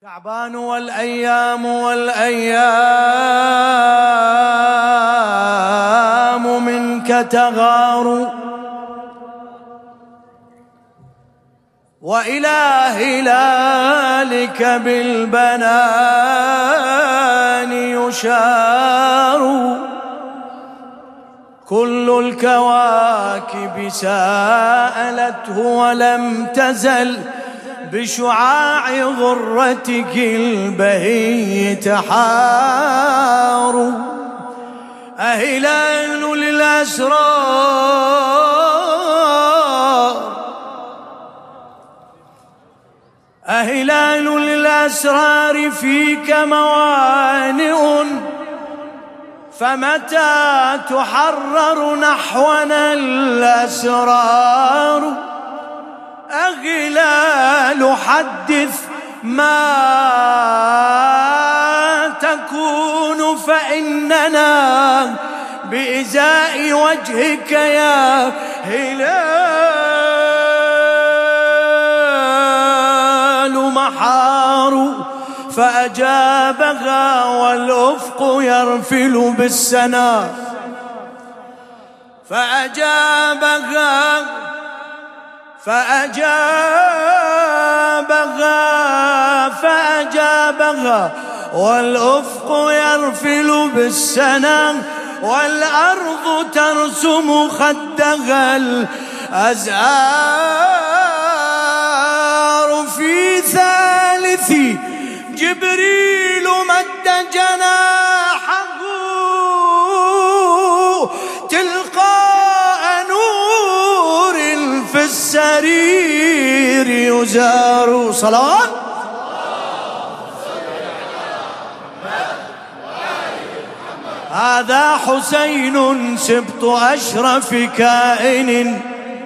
شعبان والأيام منك تغار، وإلى هلالك بالبنان يشار. كل الكواكب سألته ولم تزل بشعاع غرتك البهي تحار. أهلال للأسرار، أهلال للأسرار فيك موانئ، فمتى تحرر نحونا الأسرار. أهلال حدث ما تكون، فإننا بإزاء وجهك يا هلال محار. فأجابها والأفق يرفل بالسنا، فأجابها والأفق يرفل بالسنا، والأرض ترسم خدها الأزهار. في ثالث جبريل مد جناحه تلقاء نور في السرير يزار. صلوات هذا حسين سبط أشرف كائن،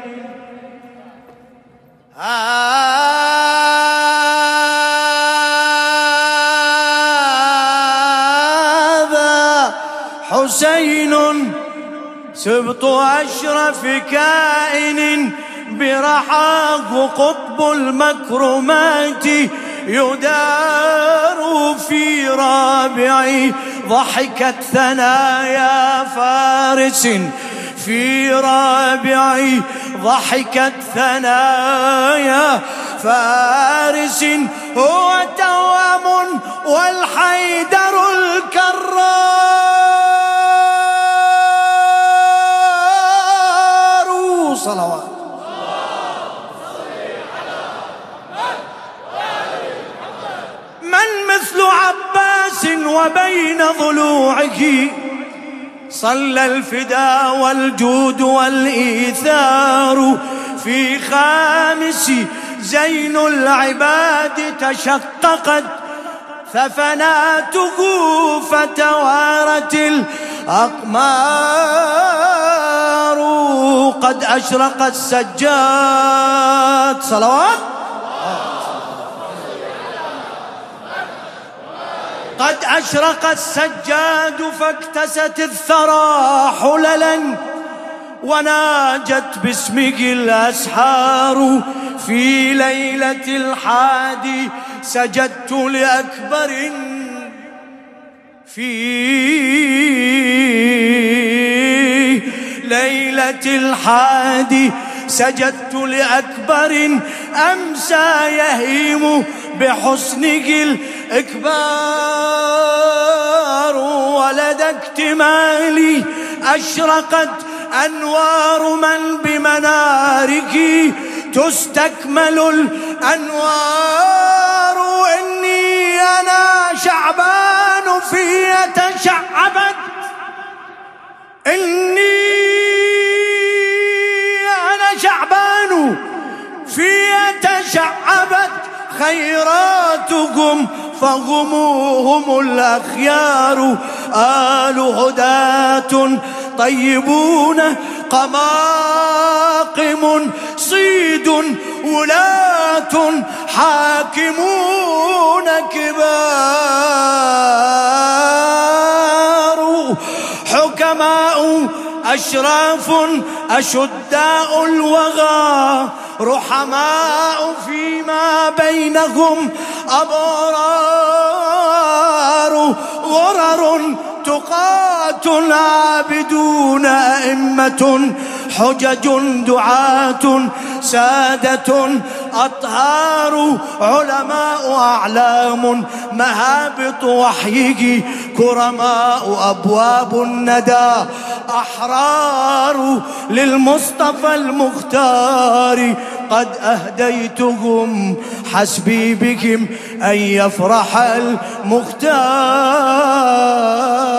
هذا حسين سبط أشرف كائن، برحاه قطب المكرمات يدار. في رابع ضحكت ثنايا فارس، في رابع ضحكت ثنايا فارس. هو توام والحيدر الكرار. صلوات من مثل عباس وبين ضلوعه صلى الفدا والجود والإيثار. في خامس زين العباد تشققت ثفناته، فتوارت الأقمار. قد أشرق السجاد. صلوات قد أشرق السجاد، فاكتست الثرى حللا، وناجت باسمه الأسحار. في ليلة الحادي سجدت لأكبر، في ليلة الحادي سجدت لأكبر، أمسى يهيم بحسنه الإكبار. ولدى اكتمالي أشرقت أنوار من بمناره تستكمل الأنوار. إني أنا شعبان في تشعبت، إني أنا شعبان في تشعبت خيراتكم، فغموهم الأخيار. آل هداة طيبون قماقم، صيد ولاة حاكمون كبار. حكماء أشراف أشداء الوغى، رحماء فيما بينهم أبرار غرر تقاة عابدون أئمة حجج دعاة سادة أطهار علماء أعلام مهابط وحيه كرماء أبواب الندى أحرار للمصطفى المختار قد أهديتهم حسبي بهم أن يفرح المختار.